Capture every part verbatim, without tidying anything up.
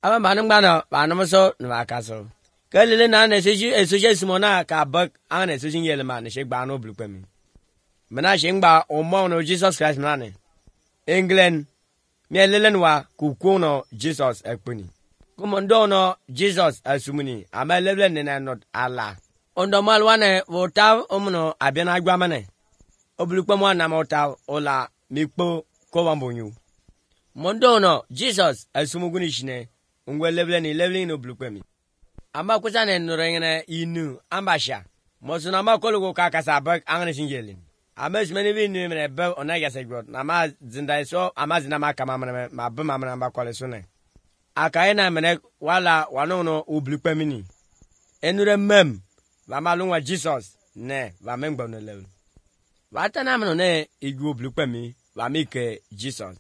aba manung bana bana so na kaso kelele na na seji esoje simona ka bak an esoje yele man she gba no blukwe mi mena she ngba omo no Jesus Christ mane England mi lelen wa kuku no Jesus ekponi kumondo no Jesus asumuni ama lelen ne not ala ondo malwane wota omno abia na agba mane oblukwe mo na mota ola mikpo ko wambonyu mondo no Jesus asumuguni shine ngwe lelen lelen no blukwe mi amba kusane nurengene inu ambasha mosuna makolo ka kasabak angane singelin ames many we ni me be onaga segod na ma zinda so amazina makama me mabbe mamna mbakole so ne akaina mene wala wanono oblukwe mini enure mem ba malunwa Jesus ne ba mengba no level watana mno ne igu oblukwe mi ba mike Jesus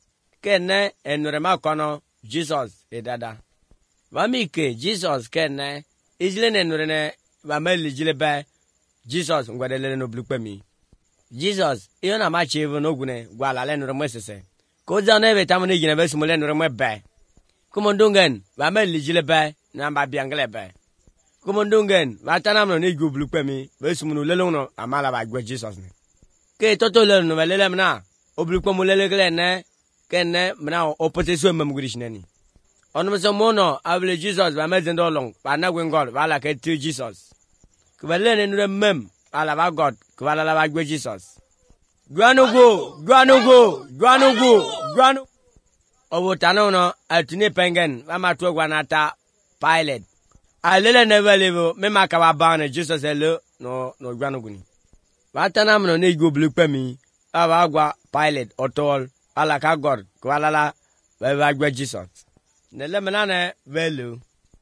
kenne enure makono Jesus edada Wamike Jesus kenne izile ne nurene wameli jile ba Jesus ngwadele no blukwe mi Jesus iyo na ma chevu no gune gwala le nure mwesese ko za na be tamune gine be sumule nure mwe ba kumondungen wameli jile ba na mba biangle ba kumondungen watana mno ne gu blukwe mi be sumunu lelo no amala ba gwe Jesus ne ke toto le no lele mna oblukwe mu lele gele ne kenne mna opposition memgrishneni Onumeso mono avle Jesus ba mezendo long ba na gwen God ba la ke ti Jesus kubele nure mem ala ba God kubala la ba gwe Jesus gwanugo gwanugo gwanugo gwanu obotano no atune pengen ba matwo gwanata pilot alele never level me maka ba ban Jesus ele no no gwanugo ni watana mno ne go blukpe mi aba gwa pilot otol ala ka God kubala la ba gwe Jesus Nele menane velu.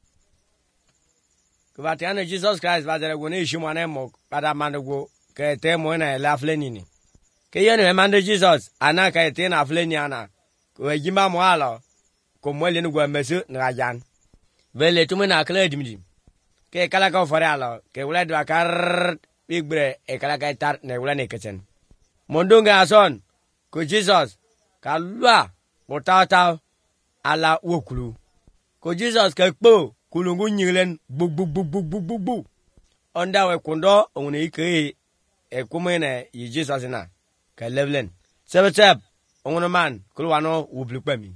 Kubatiane Jesus Christ vazere gune ishimwane mok pada mandugo ke te moina la flenini. Ke yene mande Jesus ana ka te na fleni ana. Ko yimba mo ala ko mwele nu gwa mesu na jan. Vele tumena kle dimdi. Ke kala ka fore ala ke wala do akar bigbre e kala ka tar ne wala ne keten. Mondunga ason ko Jesus kalwa botata ala wokulu ko Jesus ka kpo kulungu nyilen bugbugbugbugbugbugbu onda we kundo onne ike e kumene yi Jesus na ka levelen sebetep onno man kulwano wublukpami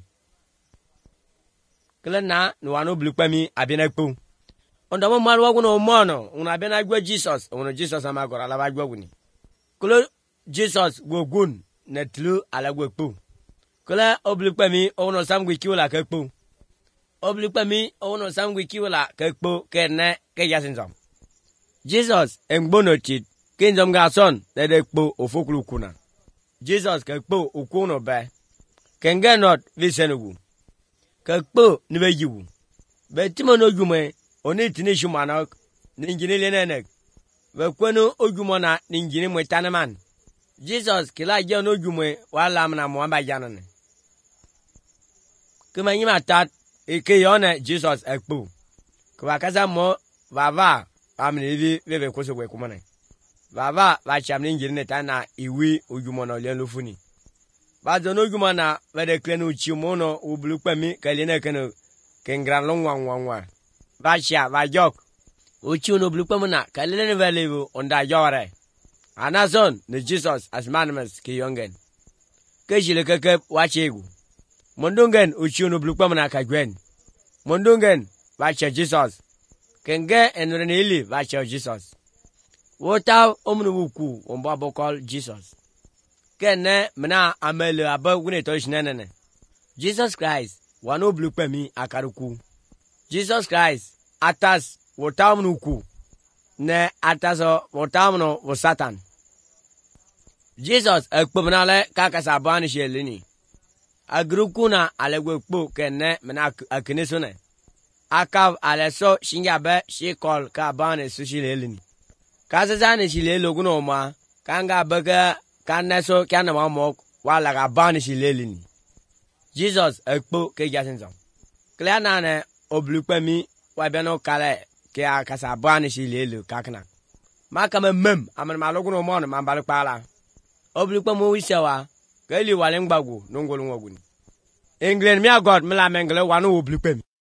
klena no wano blukpami abina kpo onda mo mal waguno mono una abina gwa Jesus onno Jesus amagora ala bagwaguni kulo Jesus gogun netlu ala gwekpo Kula oblukpami ono samgwi kiwala kekpo. Oblukpami ono samgwi kiwala kekpo kene ke yasinzom. Jesus engbono chit kinzom gason dede kpo ofokulu kuna. Jesus kekpo ukuno be. Kenge not visenugu. Kekpo nibe yiwu. Be timono jume oni tini shumanok ninjini lenenek. Be kwenu ojumona ninjini mwetaneman. Jesus kila jano jume wala mna mwamba janone. Kuma nyima tat ike yone Jesus ekpo. Kwa kaza mo vava amnivi veve koso gwe kumane. Vava vachamni njirine tana iwi ujumona lienlu funi. Vazo no ujumona vede klenu uchimono ublukpe mi kaline kenu kengran long wang wang wang. Vacha vajok. Uchiuno blukpe muna kaline velevu onda yore. Anason ne Jesus asmanimes ki yongen. Kejile kekep wachegu. Mondungen uchiuno blukpamana kagwen. Mondungen vacha Jesus. Kenge enrenili vacha Jesus. Wota omnu wuku omba bokol Jesus. Kene mena amele aba wune tosh nenene. Jesus Christ wano blukpami akaruku. Jesus Christ atas wota omnu wuku. Ne ataso wota omnu wo Satan. Jesus ekpomnale kakasa bani shelini. Agrukuna alegwe kpo kenne mena akinesone. Akav aleso shingabe shikol ka bani sushilelini. Kasazani shilelo kuno ma kanga bega kaneso kana mamok wala ka bani shilelini. Jesus ekpo ke jasinzo. Kleana ne oblukpemi wabeno kale ke akasa bani shilelo kakna. Makame mem aman malokuno mon mambalukpala. Oblukpa mo wisawa kali walengbago nongolo ngoguni England mi agod mla mengle wanu oblukpa